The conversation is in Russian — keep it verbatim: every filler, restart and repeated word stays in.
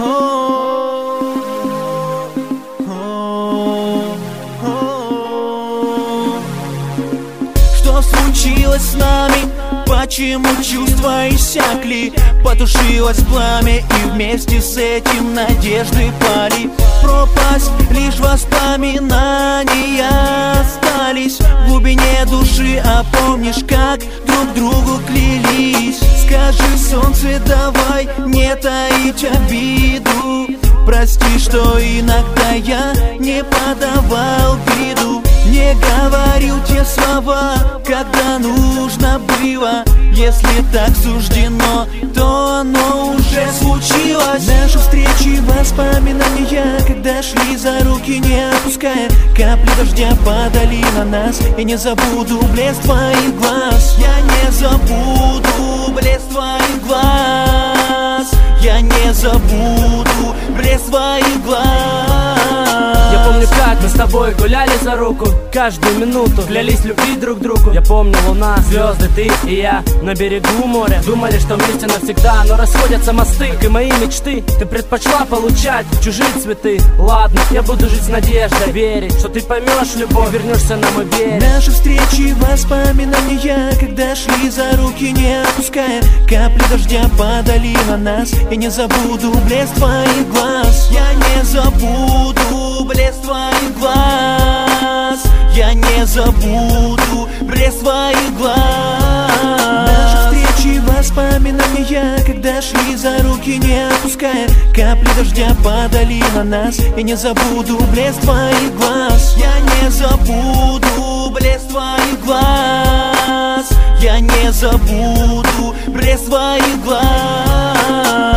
Что случилось с нами? Почему чувства иссякли? Потушилось пламя, и вместе с этим надежды пали. Пропасть, лишь воспоминания остались в глубине души. А помнишь, как друг другу клялись? Скажи, солнце, давай не таить обиду. Прости, что иногда я не подавал виду, не говорил те слова, когда нужно было. Если так суждено, то оно уже случилось. Наши встречи, воспоминания, когда шли за руки, не опуская. Капли дождя падали на нас, и не забуду блеск твоих глаз. Я не забуду блеск твоих глаз. Я не забуду блеск твоих глаз. Я помню, как мы с тобой гуляли за руку, каждую минуту клялись любви друг другу. Я помню луна, звезды, ты и я на берегу моря. Думали, что вместе навсегда, но расходятся мосты, как и мои мечты. Ты предпочла получать чужие цветы. Ладно, я буду жить с надеждой, верить, что ты поймешь любовь, вернешься на мой берег. Наши встречи, воспоминания, когда шли за руки, не опуская. Капли дождя падали на нас, и не забуду блеск твоих глаз. Я не забуду блеск твоих глаз. Я не забуду блеск твоих глаз. Наши встречи, воспоминания, когда шли за руки, не опуская. Капли дождя падали на нас, и не забуду блеск твоих глаз. Я не забуду блеск твоих глаз. Я не забуду блеск твоих глаз.